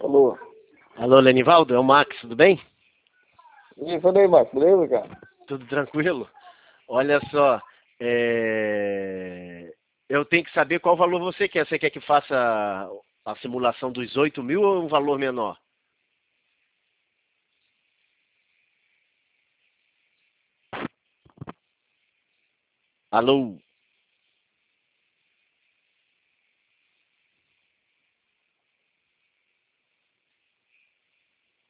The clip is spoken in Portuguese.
Alô. Alô, Lenivaldo, é o Max, tudo bem? E falei aí, Max, beleza, cara? Tudo tranquilo? Olha só, eu tenho que saber qual valor você quer. Você quer que faça a simulação dos 8.000 ou um valor menor? Alô?